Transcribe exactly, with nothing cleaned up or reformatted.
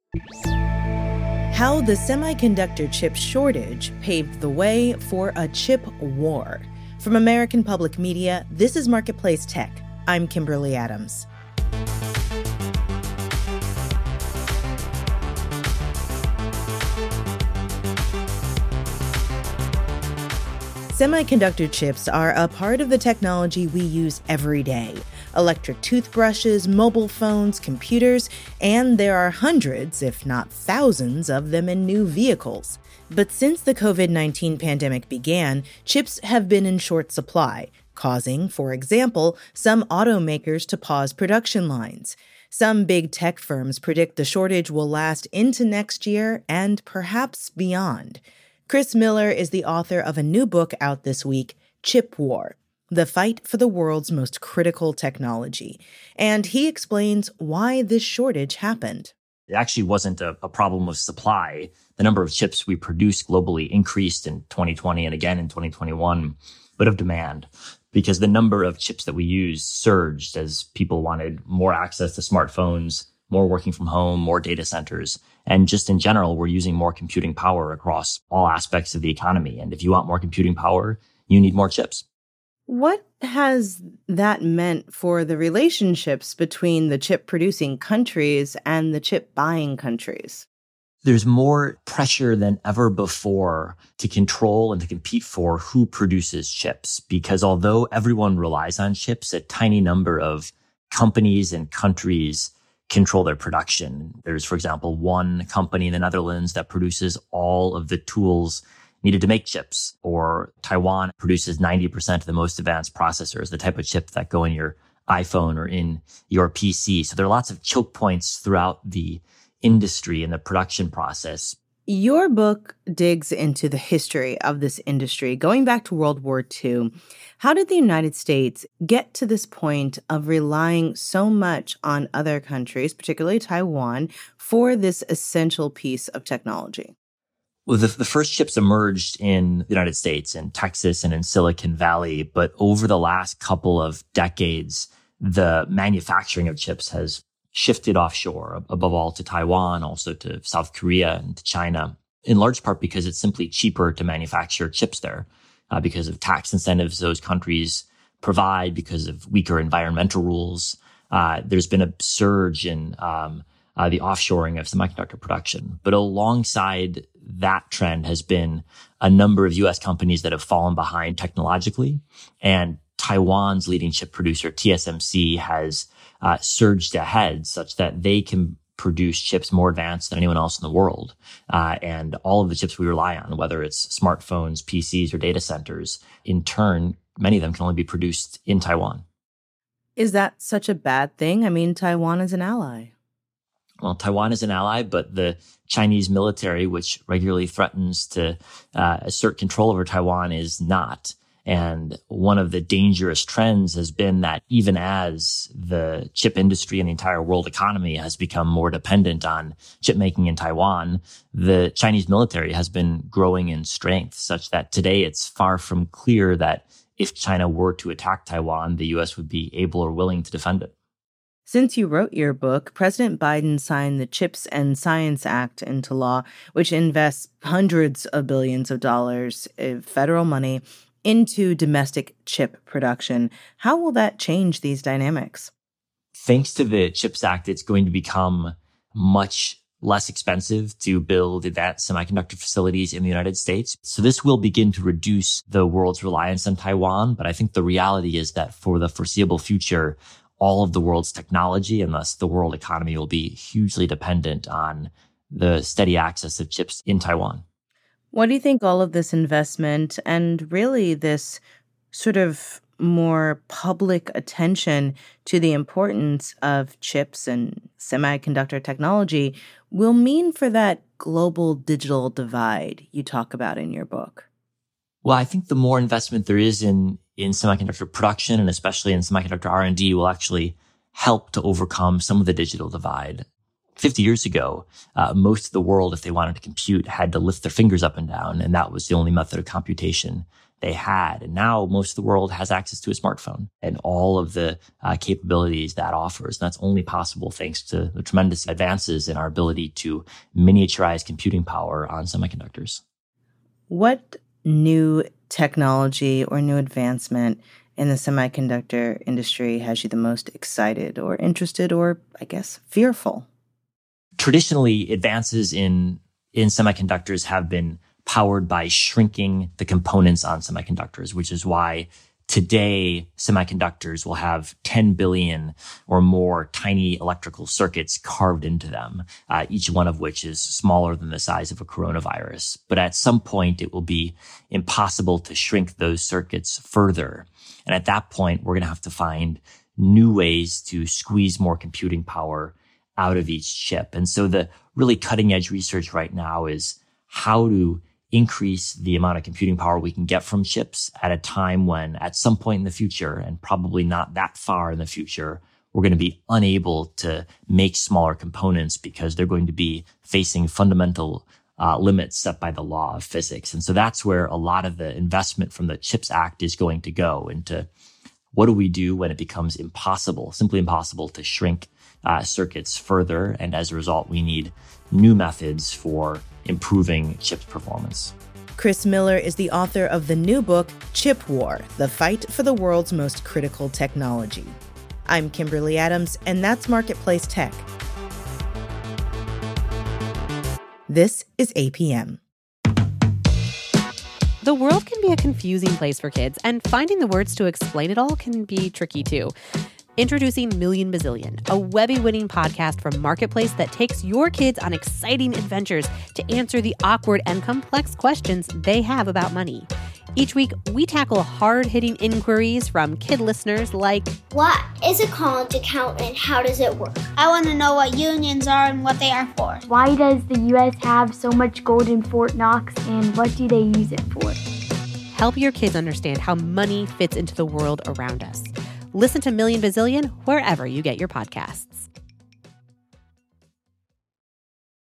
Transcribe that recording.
How the semiconductor chip shortage paved the way for a chip war. From American Public Media, this is Marketplace Tech. I'm Kimberly Adams. Semiconductor chips are a part of the technology we use every day. Electric toothbrushes, mobile phones, computers, and there are hundreds, if not thousands, of them in new vehicles. But since the covid nineteen pandemic began, chips have been in short supply, causing, for example, some automakers to pause production lines. Some big tech firms predict the shortage will last into next year and perhaps beyond. Chris Miller is the author of a new book out this week, Chip War: The Fight for the World's Most Critical Technology. And he explains why this shortage happened. It actually wasn't a, a problem of supply. The number of chips we produced globally increased in twenty twenty and again in twenty twenty-one, but of demand, because the number of chips that we used surged as people wanted more access to smartphones, more working from home, more data centers. And just in general, we're using more computing power across all aspects of the economy. And if you want more computing power, you need more chips. What has that meant for the relationships between the chip producing countries and the chip buying countries? There's more pressure than ever before to control and to compete for who produces chips, because although everyone relies on chips, a tiny number of companies and countries control their production. There's, for example, one company in the Netherlands that produces all of the tools needed to make chips, or Taiwan produces ninety percent of the most advanced processors, the type of chip that go in your iPhone or in your P C. So there are lots of choke points throughout the industry and the production process. Your book digs into the history of this industry, going back to World War Two. How did the United States get to this point of relying so much on other countries, particularly Taiwan, for this essential piece of technology? Well, the, the first chips emerged in the United States, in Texas and in Silicon Valley. But over the last couple of decades, the manufacturing of chips has shifted offshore, above all to Taiwan, also to South Korea and to China, in large part because it's simply cheaper to manufacture chips there, uh, because of tax incentives those countries provide, because of weaker environmental rules. Uh, there's been a surge in um, uh, the offshoring of semiconductor production. But alongside that trend has been a number of U S companies that have fallen behind technologically. And Taiwan's leading chip producer, T S M C, has uh, surged ahead such that they can produce chips more advanced than anyone else in the world. Uh, and all of the chips we rely on, whether it's smartphones, P Cs, or data centers, in turn, many of them can only be produced in Taiwan. Is that such a bad thing? I mean, Taiwan is an ally. Well, Taiwan is an ally, but the Chinese military, which regularly threatens to uh, assert control over Taiwan, is not. And one of the dangerous trends has been that even as the chip industry and the entire world economy has become more dependent on chip making in Taiwan, the Chinese military has been growing in strength, such that today it's far from clear that if China were to attack Taiwan, the U S would be able or willing to defend it. Since you wrote your book, President Biden signed the CHIPS and Science Act into law, which invests hundreds of billions of dollars of federal money into domestic chip production. How will that change these dynamics? Thanks to the CHIPS Act, it's going to become much less expensive to build advanced semiconductor facilities in the United States. So this will begin to reduce the world's reliance on Taiwan. But I think the reality is that for the foreseeable future, all of the world's technology and thus the world economy will be hugely dependent on the steady access of chips in Taiwan. What do you think all of this investment and really this sort of more public attention to the importance of chips and semiconductor technology will mean for that global digital divide you talk about in your book? Well, I think the more investment there is in in semiconductor production and especially in semiconductor R and D will actually help to overcome some of the digital divide. fifty years ago, uh, most of the world, if they wanted to compute, had to lift their fingers up and down, and that was the only method of computation they had. And now most of the world has access to a smartphone and all of the uh, capabilities that offers. And that's only possible thanks to the tremendous advances in our ability to miniaturize computing power on semiconductors. What new technology or new advancement in the semiconductor industry has you the most excited or interested or, I guess, fearful? Traditionally, advances in, in semiconductors have been powered by shrinking the components on semiconductors, which is why today semiconductors will have ten billion or more tiny electrical circuits carved into them, uh, each one of which is smaller than the size of a coronavirus. But at some point, it will be impossible to shrink those circuits further. And at that point, we're going to have to find new ways to squeeze more computing power out of each chip. And so the really cutting edge research right now is how to increase the amount of computing power we can get from chips at a time when at some point in the future, and probably not that far in the future, we're going to be unable to make smaller components because they're going to be facing fundamental uh, limits set by the law of physics. And so that's where a lot of the investment from the CHIPS Act is going to go into what do we do when it becomes impossible, simply impossible to shrink uh, circuits further. And as a result, we need new methods for improving chips performance. Chris Miller is the author of the new book, Chip War, The Fight for the World's Most Critical Technology. I'm Kimberly Adams, and that's Marketplace Tech. This is A P M. The world can be a confusing place for kids, and finding the words to explain it all can be tricky too. Introducing Million Bazillion, a Webby-winning podcast from Marketplace that takes your kids on exciting adventures to answer the awkward and complex questions they have about money. Each week, we tackle hard-hitting inquiries from kid listeners like, what is a college account and how does it work? I want to know what unions are and what they are for. Why does the U S have so much gold in Fort Knox and what do they use it for? Help your kids understand how money fits into the world around us. Listen to Million Bazillion wherever you get your podcasts.